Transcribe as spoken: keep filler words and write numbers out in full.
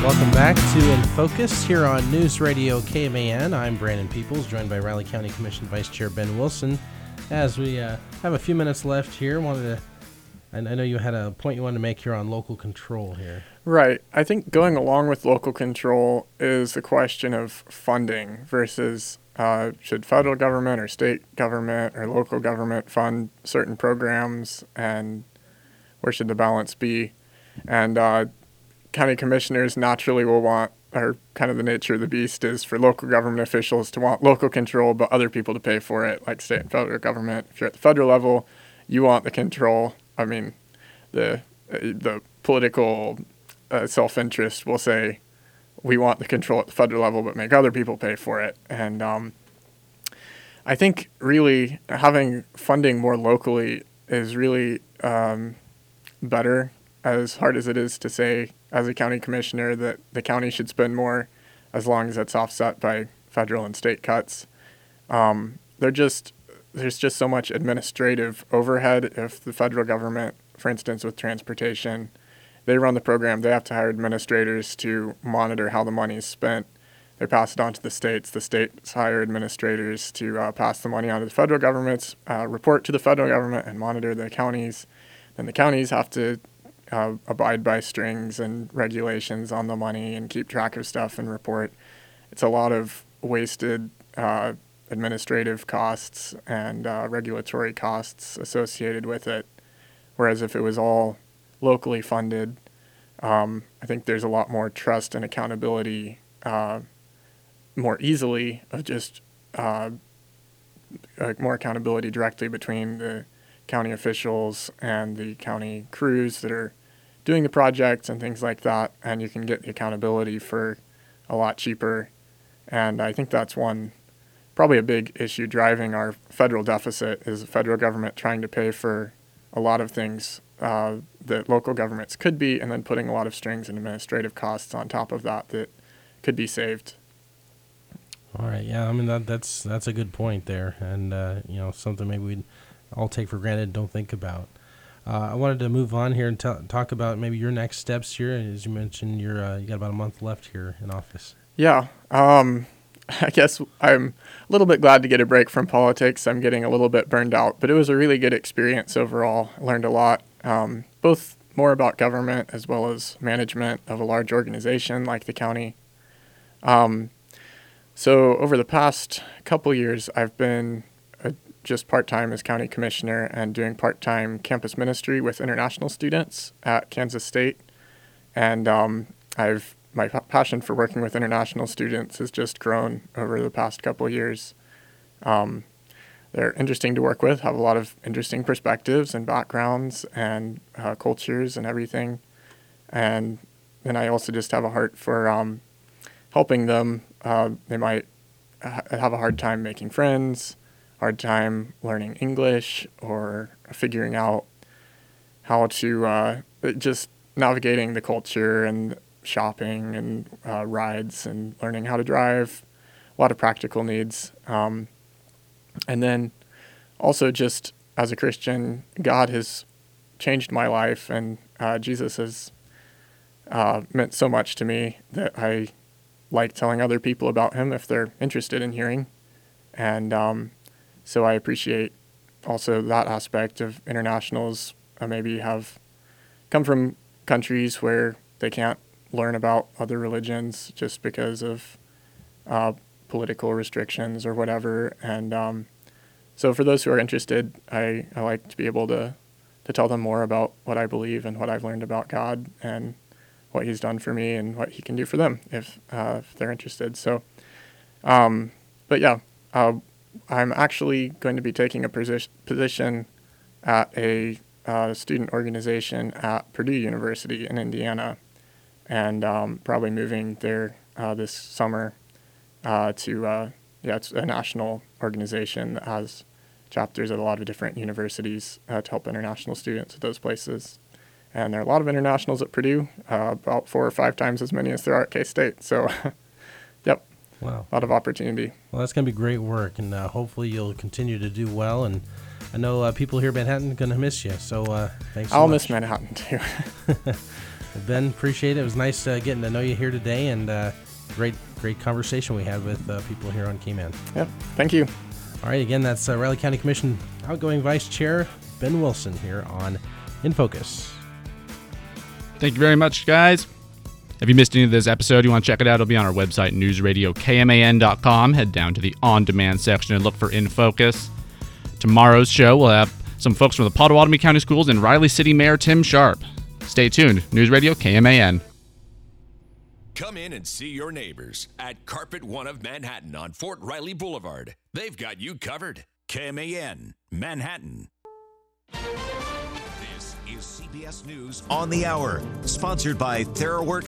Welcome back to In Focus here on News Radio K M A N. I'm Brandon Peoples, joined by Riley County Commission Vice Chair Ben Wilson. As we uh, have a few minutes left here, wanted to, and I know you had a point you wanted to make here on local control here. Right. I think going along with local control is the question of funding versus uh, should federal government or state government or local government fund certain programs, and where should the balance be? And uh, county commissioners naturally will want, or kind of the nature of the beast is for local government officials to want local control, but other people to pay for it, like state and federal government. If you're at the federal level, you want the control. I mean, the the political uh, self-interest will say, we want the control at the federal level, but make other people pay for it. And um, I think really having funding more locally is really um, better, as hard as it is to say as a county commissioner that the county should spend more as long as it's offset by federal and state cuts. Um, they're just, there's just so much administrative overhead. If the federal government, for instance, with transportation, they run the program, they have to hire administrators to monitor how the money is spent. They pass it on to the states. The states hire administrators to uh, pass the money on to the federal governments, uh, report to the federal government, and monitor the counties. Then the counties have to Uh, abide by strings and regulations on the money and keep track of stuff and report. It's a lot of wasted uh, administrative costs and uh, regulatory costs associated with it. Whereas if it was all locally funded, um, I think there's a lot more trust and accountability uh, more easily of just uh, uh, more accountability directly between the county officials and the county crews that are doing the projects and things like that, and you can get the accountability for a lot cheaper. And I think that's one, probably a big issue driving our federal deficit, is the federal government trying to pay for a lot of things uh, that local governments could be, and then putting a lot of strings and administrative costs on top of that that could be saved. All right, yeah, I mean, that, that's that's a good point there, and, uh, you know, something maybe we'd all take for granted, don't think about. Uh, I wanted to move on here and t- talk about maybe your next steps here. As you mentioned, you're uh, you got about a month left here in office. Yeah, um, I guess I'm a little bit glad to get a break from politics. I'm getting a little bit burned out, but it was a really good experience overall. I learned a lot, um, both more about government as well as management of a large organization like the county. Um, so over the past couple years, I've been a just part-time as county commissioner and doing part-time campus ministry with international students at Kansas State. And um, I've my p- passion for working with international students has just grown over the past couple of years. Um, they're interesting to work with, have a lot of interesting perspectives and backgrounds and uh, cultures and everything. And then I also just have a heart for um, helping them. Uh, they might ha- have a hard time making friends, hard time learning English, or figuring out how to uh, just navigating the culture and shopping and uh, rides and learning how to drive, a lot of practical needs. Um, and then also just as a Christian, God has changed my life, and uh, Jesus has uh, meant so much to me that I like telling other people about him if they're interested in hearing. And um, So I appreciate also that aspect of internationals uh, maybe have come from countries where they can't learn about other religions just because of uh, political restrictions or whatever. And um, so for those who are interested, I, I like to be able to, to tell them more about what I believe and what I've learned about God and what he's done for me and what he can do for them if, uh, if they're interested. So, um, but yeah, uh, I'm actually going to be taking a posi- position at a uh, student organization at Purdue University in Indiana, and um, probably moving there uh, this summer uh, to, uh, yeah, it's a national organization that has chapters at a lot of different universities uh, to help international students at those places. And there are a lot of internationals at Purdue, uh, about four or five times as many as there are at K-State. So, yep. Wow. A lot of opportunity. Well, that's going to be great work, and uh, hopefully you'll continue to do well. And I know uh, people here in Manhattan are going to miss you, so uh, thanks so I'll much. miss Manhattan, too. Well, Ben, appreciate it. It was nice uh, getting to know you here today, and uh, great, great conversation we had with uh, people here on K-Man. Yep. Thank you. All right, again, that's uh, Riley County Commission outgoing Vice Chair Ben Wilson here on In Focus. Thank you very much, guys. If you missed any of this episode, you want to check it out, it'll be on our website, news radio K M A N dot com. Head down to the on-demand section and look for In Focus. Tomorrow's show, we'll have some folks from the Potawatomi County Schools and Riley City Mayor Tim Sharp. Stay tuned. News Radio K M A N. Come in and see your neighbors at Carpet One of Manhattan on Fort Riley Boulevard. They've got you covered. K M A N, Manhattan. This is C B S News on the Hour, sponsored by TheraWork